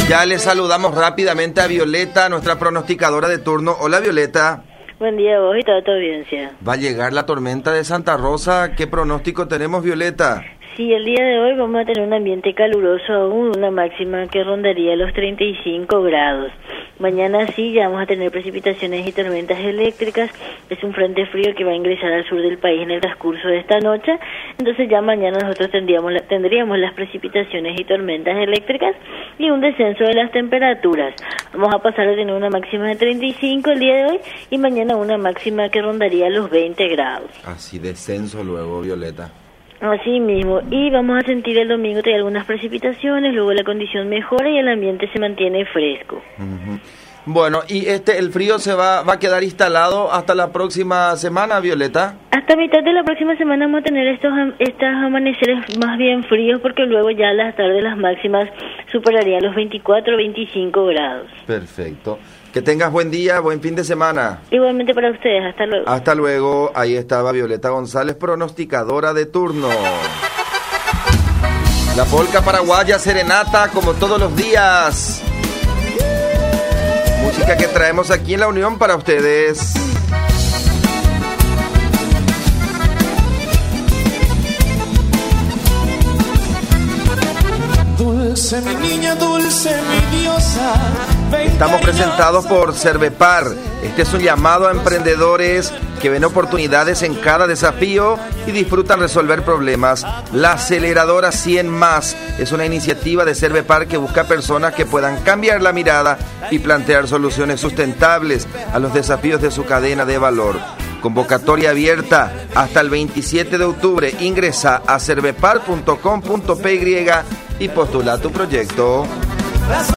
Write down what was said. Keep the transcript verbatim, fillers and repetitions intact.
Ya le saludamos rápidamente a Violeta, nuestra pronosticadora de turno. Hola, Violeta. Buen día a vos y toda tu audiencia. Va a llegar la tormenta de Santa Rosa. ¿Qué pronóstico tenemos, Violeta? Sí, el día de hoy vamos a tener un ambiente caluroso aún, una máxima que rondaría los treinta y cinco grados. Mañana sí, ya vamos a tener precipitaciones y tormentas eléctricas. Es un frente frío que va a ingresar al sur del país en el transcurso de esta noche. Entonces ya mañana nosotros tendríamos, la, tendríamos las precipitaciones y tormentas eléctricas y un descenso de las temperaturas. Vamos a pasar a tener una máxima de treinta y cinco el día de hoy y mañana una máxima que rondaría los veinte grados. Así descenso luego, Violeta. Así mismo, y vamos a sentir el domingo que hay algunas precipitaciones, luego la condición mejora y el ambiente se mantiene fresco. Uh-huh. Bueno, y este el frío se va, va a quedar instalado hasta la próxima semana, Violeta. Hasta mitad de la próxima semana vamos a tener estos estos amaneceres más bien fríos porque luego ya a las tardes las máximas superarían los veinticuatro o veinticinco grados. Perfecto. Que tengas buen día, buen fin de semana. Igualmente para ustedes, hasta luego. Hasta luego, ahí estaba Violeta González, pronosticadora de turno. La polca paraguaya serenata, como todos los días. Música que traemos aquí en La Unión para ustedes. Dulce mi niña, dulce mi diosa. Estamos presentados por Cervepar. Este es un llamado a emprendedores que ven oportunidades en cada desafío y disfrutan resolver problemas. La aceleradora cien más es una iniciativa de Cervepar que busca personas que puedan cambiar la mirada y plantear soluciones sustentables a los desafíos de su cadena de valor. Convocatoria abierta hasta el veintisiete de octubre. Ingresa a cervepar punto com punto p y y postula tu proyecto.